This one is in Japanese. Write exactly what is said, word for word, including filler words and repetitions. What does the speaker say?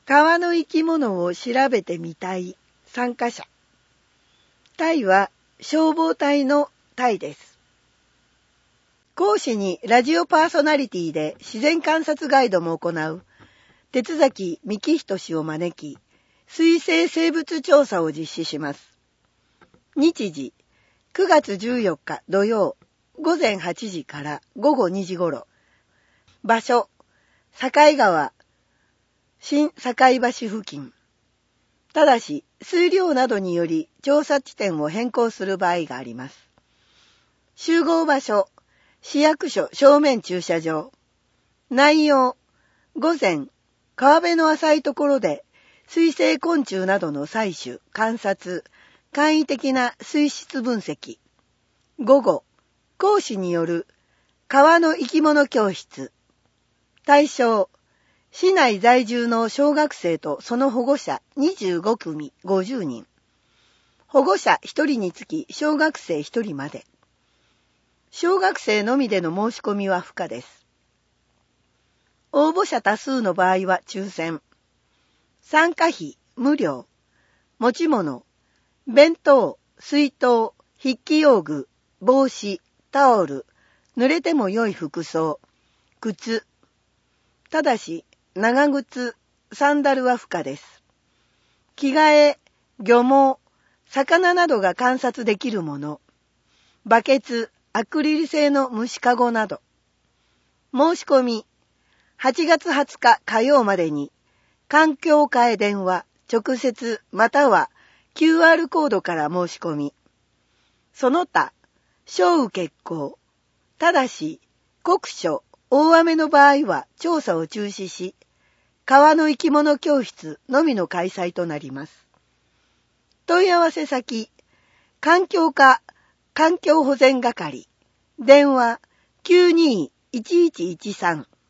川の生き物を調べてみたい参加者。隊は消防隊の隊です。講師にラジオパーソナリティで自然観察ガイドも行う鉄崎幹人氏を招き、水生生物調査を実施します。日時くがつじゅうよっか土曜ごぜんはちじからごごにじ頃。場所境川新境橋付近。ただし水量などにより調査地点を変更する場合があります。集合場所市役所正面駐車場。内容午前川辺の浅いところで水生昆虫などの採取観察簡易的な水質分析。午後講師による川の生き物教室。対象市内在住の小学生とその保護者にじゅうごくみごじゅうにん。保護者ひとりにつき小学生ひとりまで。小学生のみでの申し込みは不可です。応募者多数の場合は抽選。参加費無料。持ち物弁当、水筒、筆記用具、帽子、タオル、濡れても良い服装、靴。ただし長靴、サンダルは不可です。着替え、漁網、魚などが観察できるもの、バケツ、アクリル製の虫かごなど。申し込み、はちがつはつか火曜までに、環境課へ電話、直接または キューアール コードから申し込み。その他、小受決行。ただし、酷暑、大雨の場合は調査を中止し、川の生き物教室のみの開催となります。問い合わせ先、環境課環境保全係、電話 きゅうにーいちいちいちさん